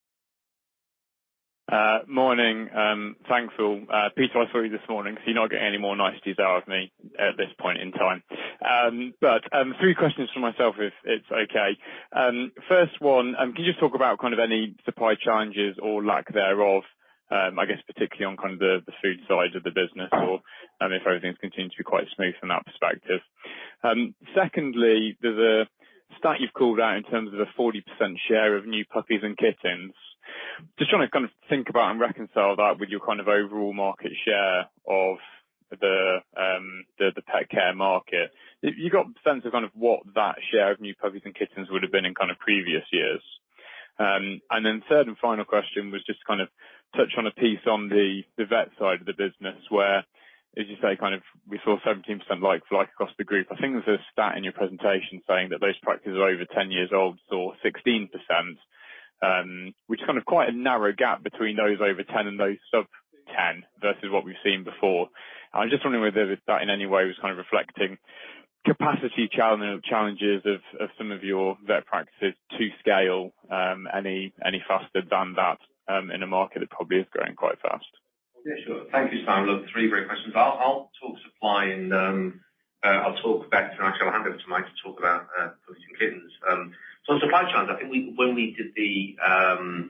Uh, morning. Um, thanks all. Uh, Peter, I saw you this morning, so you're not getting any more niceties out of me at this point in time. Um, but um, three questions for myself, if it's okay. Um, first one, um, can you just talk about kind of any supply challenges or lack thereof, um, I guess particularly on kind of the, the food side of the business, or um, if everything's continued to be quite smooth from that perspective. Um, secondly, there's a stat you've called out in terms of a forty percent share of new puppies and kittens. Just trying to kind of think about and reconcile that with your kind of overall market share of the um, the, the pet care market. You got a sense of kind of what that share of new puppies and kittens would have been in kind of previous years. Um, and then third and final question was just kind of touch on a piece on the, the vet side of the business where, as you say, kind of we saw seventeen percent like for like across the group. I think there's a stat in your presentation saying that those practices over ten years old saw sixteen percent. Um, which is kind of quite a narrow gap between those over ten and those sub ten versus what we've seen before. I'm just wondering whether that in any way was kind of reflecting capacity challenge, challenges of, of some of your vet practices to scale um, any any faster than that um, in a market that probably is growing quite fast.
Yeah, sure. Thank you, Simon. Look, three great questions. I'll, I'll talk supply and um, uh, I'll talk back to actually I'll hand over to Mike to talk about uh, puppies and kittens. Um, So on supply chains, I think we, when we did the um,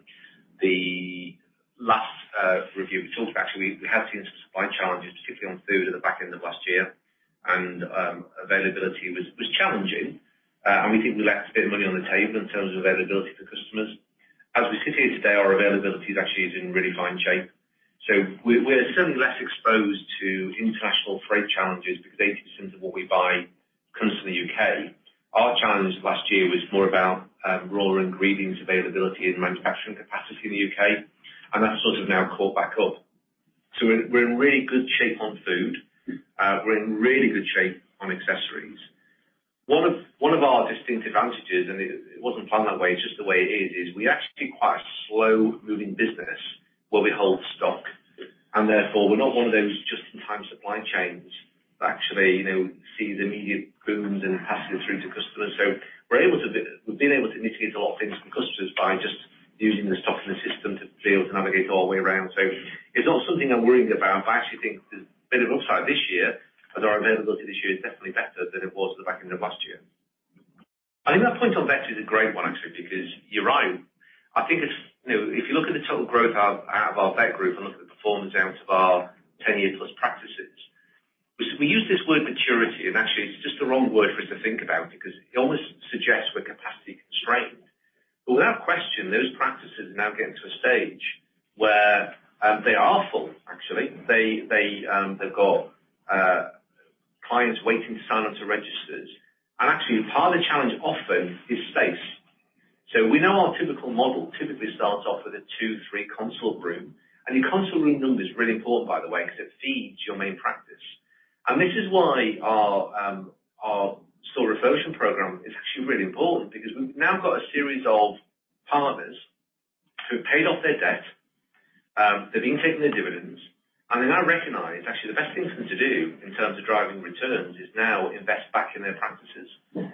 the last uh, review, we talked actually we, we have seen some supply challenges, particularly on food at the back end of last year, and um, availability was was challenging, uh, and we think we left a bit of money on the table in terms of availability for customers. As we sit here today, our availability is actually is in really fine shape. So we're, we're certainly less exposed to international freight challenges because eighty percent of what we buy comes from the U K. Our challenge last year was more about um, raw ingredients availability and manufacturing capacity in the U K, and that's sort of now caught back up. So we're, we're in really good shape on food. Uh, we're in really good shape on accessories. One of one of our distinct advantages, and it, it wasn't planned that way, it's just the way it is, is we actually quite a slow-moving business where we hold stock, and therefore we're not one of those just-in-time supply chains actually, you know, sees immediate booms and passes it through to customers. So we're able to, we've been able to mitigate a lot of things from customers by just using the stock in the system to be able to navigate all the way around. So it's not something I'm worrying about, but I actually think there's a bit of upside this year, as our availability this year is definitely better than it was at the back end of last year. I think that point on vets is a great one, actually, because you're right. I think it's, you know, if you look at the total growth out, out of our vet group and look at the performance out of our ten-year plus practices, we, we use this word maturity, and actually it's just the wrong word for us to think about because it almost suggests we're capacity constrained. But without question, those practices are now getting to a stage where um, they are full, actually. They, they, um, they've got uh, clients waiting to sign up to registers. And actually, part of the challenge often is space. So we know our typical model typically starts off with a two, three consult room. And your consult room number is really important, by the way, because it feeds your main practice. And this is why our, um, our store refurbishment program is actually really important because we've now got a series of partners who've paid off their debt, um, they've been taking their dividends, and they now recognise actually the best thing for them to do in terms of driving returns is now invest back in their practices.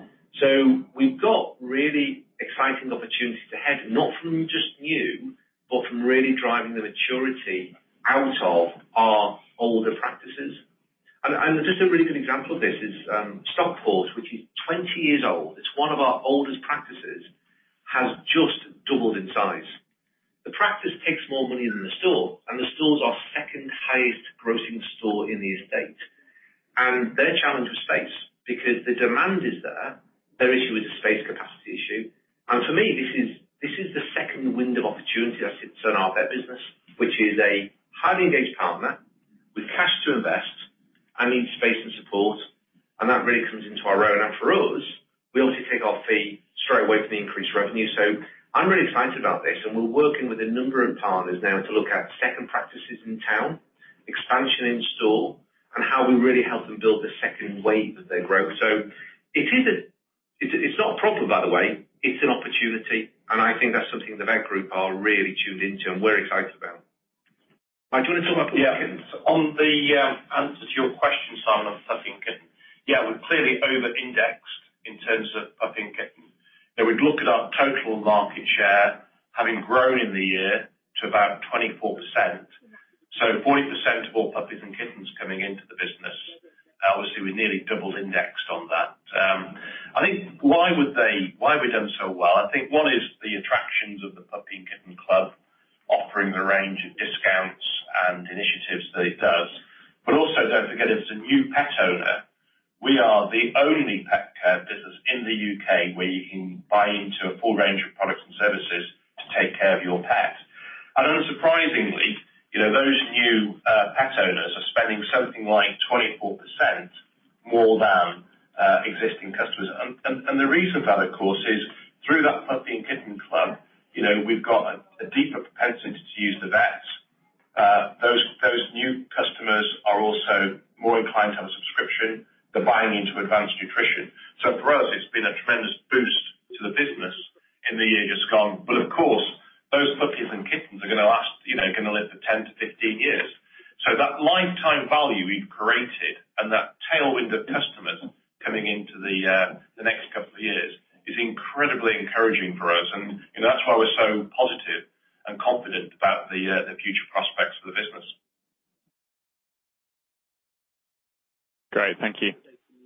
So we've got really exciting opportunities ahead, not from just new, but from really driving the maturity out of our older practices. And, and just a really good example of this is um, Stockport, which is twenty years old. It's one of our oldest practices, has just doubled in size. The practice takes more money than the store, and the store's our second highest grossing store in the estate. And their challenge was space, because the demand is there. Their issue is a space capacity issue. And for me, this is this is the second wind of opportunity that sits on our vet business, which is a highly engaged partner with cash to invest and needs space and support. And that really comes into our own. And for us, we obviously take our fee straight away from the increased revenue. So I'm really excited about this, and we're working with a number of partners now to look at second practices in town, expansion in store, and how we really help them build the second wave of their growth. So it is a, it's, it's not a problem, by the way. It's an opportunity, and I think that's something the vet group are really tuned into, and we're excited about. Mike, do you want to talk about puppy and kittens?
On the um, answer to your question, Simon, on puppy and kitten, yeah, we're clearly over-indexed in terms of puppy and kitten. You know, we'd look at our total market share having grown in the year to about twenty-four percent. So forty percent of all puppies and kittens coming into the business. Obviously, we nearly doubled indexed on that. Um, I think why would they, why have we done so well? I think one is the attractions of the Puppy and Kitten Club, offering a range of discounts and initiatives that it does. But also, don't forget, as a new pet owner, we are the only pet care business in the U K where you can buy into a full range of products and services to take care of your pet. And unsurprisingly, you know, those new uh, pet owners are spending something like twenty-four percent more than uh, existing customers. And, and, and the reason for that, of course, is through that Puppy and Kitten Club, you know, we've got a, a deeper propensity to use the vets. Uh, those, those new customers are also more inclined to have a subscription. They're buying into advanced nutrition. So for us, it's been a tremendous boost to the business in the year just gone. But of course, those puppies and kittens are going to last, you know, going to live for ten to fifteen years. So that lifetime value we've created and that tailwind of customers coming into the, uh, the next couple of years is incredibly encouraging for us. And, you know, that's why we're so positive and confident about the, uh, the future prospects for the business.
Great. Thank you.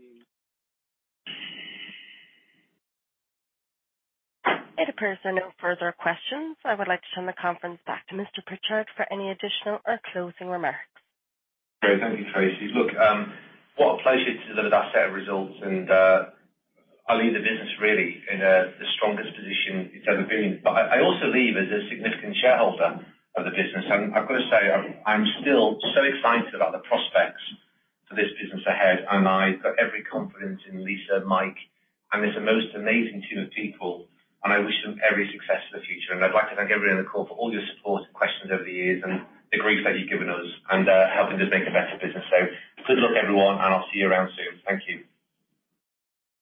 It appears there are no further questions. I would like to turn the conference back to Mister Pritchard for any additional or closing remarks.
Great. Thank you, Tracy. Look, um, what a pleasure to deliver that set of results, and uh, I leave the business really in uh, the strongest position it's ever been. But I, I also leave as a significant shareholder of the business, and I've got to say I'm, I'm still so excited about the prospects for this business ahead, and I've got every confidence in Lisa, Mike, and this most amazing team of people. And I wish them every success for the future. And I'd like to thank everyone on the call for all your support and questions over the years and the grief that you've given us and uh, helping us make a better business. So good luck, everyone, and I'll see you around soon. Thank you.